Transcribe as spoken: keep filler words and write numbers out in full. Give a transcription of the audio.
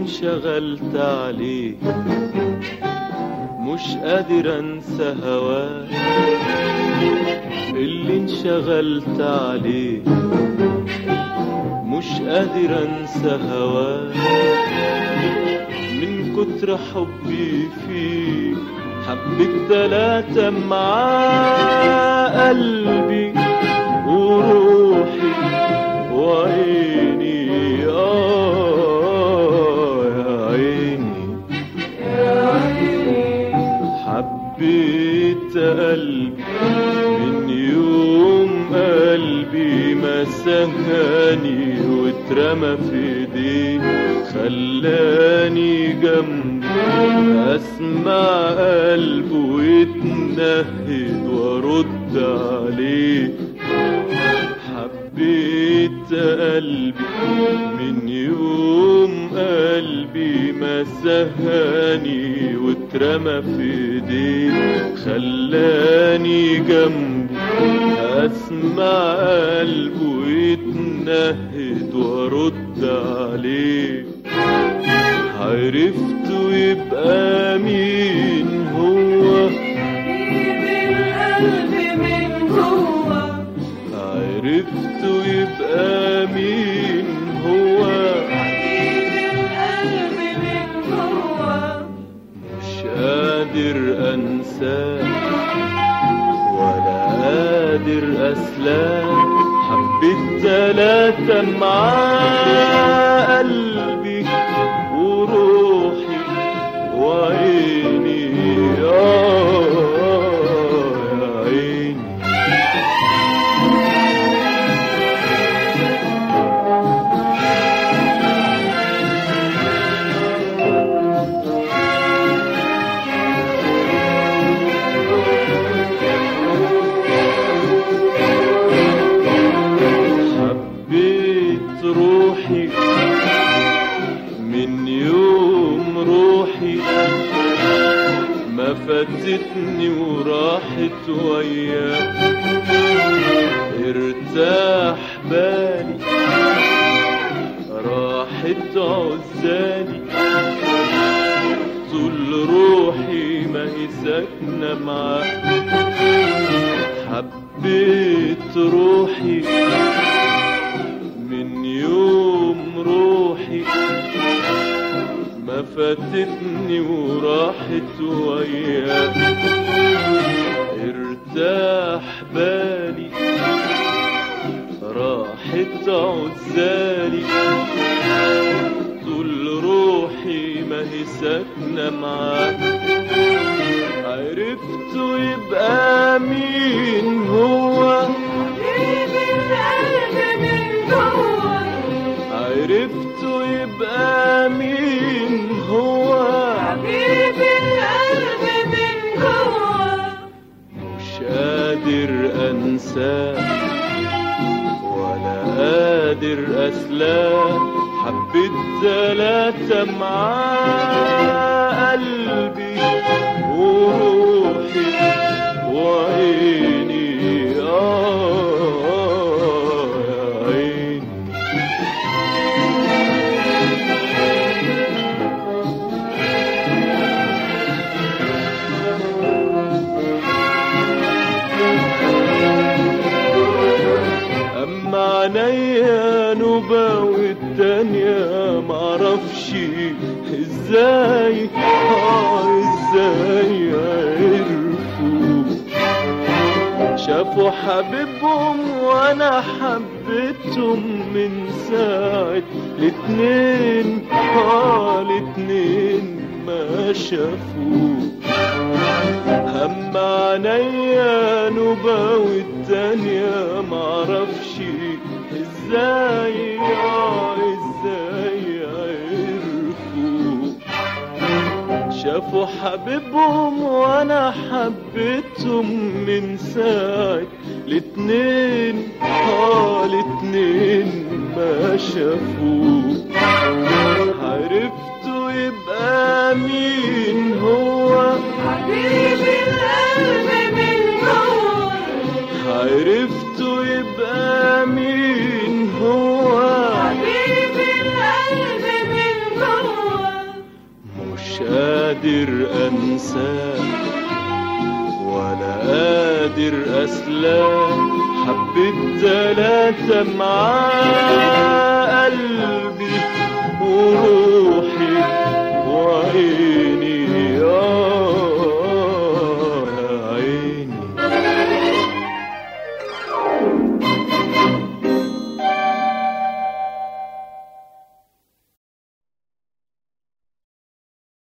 انشغلت عليه مش قادر انسى هواه، اللي انشغلت عليه مش قادر انسى هواه، من كتر حبي فيه حبيت تلاتة معاه، قلبي وروحي وعيني. آه يا عيني يا عيني، حبيت قلبي من يوم قلبي ما سهاني واترمى في ايديه، خلاني جنبه اسمع قلبه يتنهد وارد عليه. حبيت قلبي من يوم قلبي ما سهاني واترمى في ايديه، خلاني جنبه اسمع قلبه يتنهد وارد عليه. عرفته يبقى مين هو، القلب من جوه. عرفته يبقى مين هو، القلب من جوه. مش قادر انساه ولا قادر اسلاه، حبيت تلاتة معاه، قلبي وروحي وعيني. آه يا عيني حبيت روحي من يوم روحي ما فاتتني وراحت وياه، ارتاح بالي راحت عزالي، طول روحي ما هي ساكنة معاه. حبيت روحي من يوم روحي ما فاتتني وراحت وياه، ارتاح بالي راحت عزالي، طول روحي ما هي ساكنة معاه. عرفته يبقى مين هو، القلب من جوه. عرفته يبقى مين هو، حبيب القلب من جوه. مش قادر انساه ولا قادر اسلاه، حبيت تلاتة معاه، قلبي وروحي وعيني. آه يا عيني أما عينيا نوبة والتانية معرفش ازاي، آه ازاي عرفوا شافوا حبيبهم وانا حبيتهم من ساعة الاتنين، آه الاتنين ما شافوا. هم عينيا نوبة والتانية معرفش ازاي، آه ازاي عرفوا شافوا حبيبهم وانا حبيتهم من ساعة الاتنين، آه الاتنين ما شافوا. عرفته يبقى مين هو، حبيب القلب من جوه. عرفته يبقى مين هو، حبيب القلب من جوه. قادر أنساه ولا قادر أسلاه. حبيت تلاتة معاه قلبي